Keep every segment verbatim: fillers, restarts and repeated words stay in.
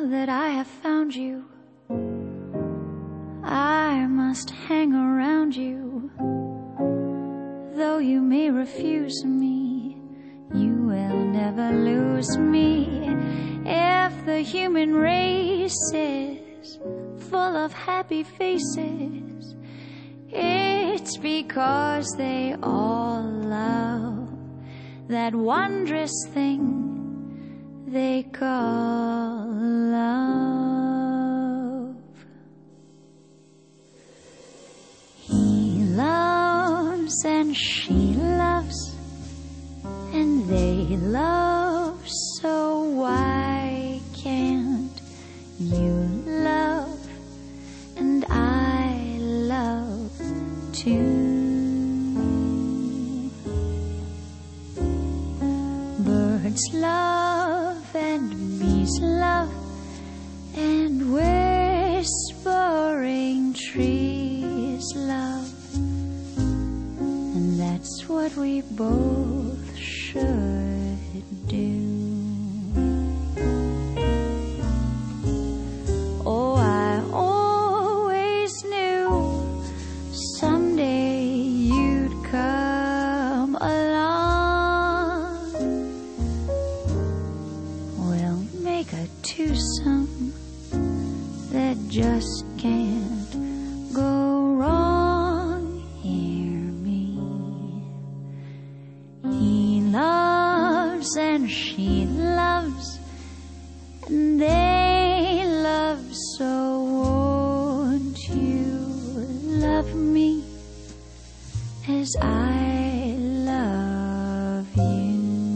that I have found you, I must hang around you. Though you may refuse me, you will never lose me. If the human race is full of happy faces, it's because they all love that wondrous thing they call love. He loves and she loves, and they love, so why can't you love and I love too? Birds love and bees love, and whispering trees love, and that's what we both should do. Oh, I always knew someday you'd come along. We'll make a twosome that just can't go wrong. Hear me. He loves and she loves, and they love, so won't you love me as I love you?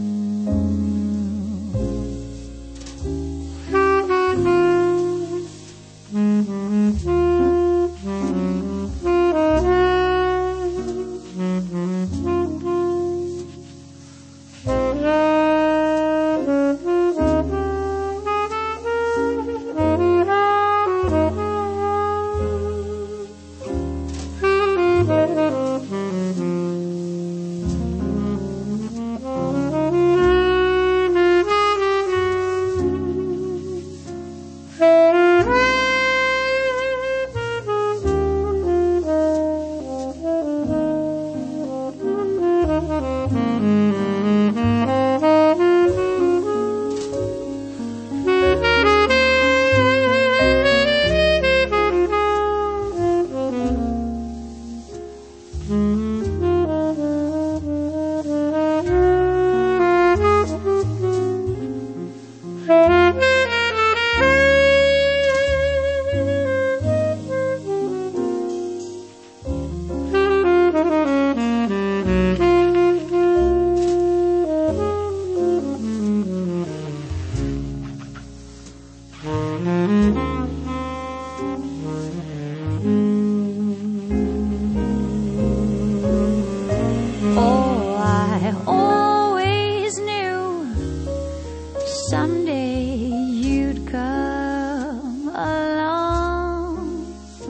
Someday you'd come along.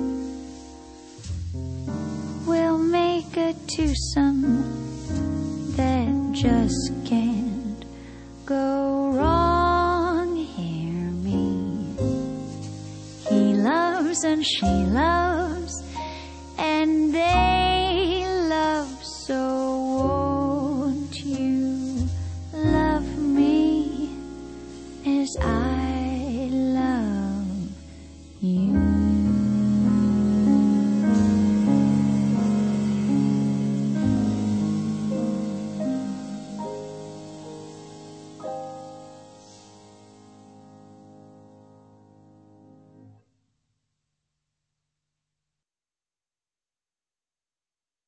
We'll make a twosome that just can't go wrong. Hear me. He loves and she loves, and they love, so won't you love me as I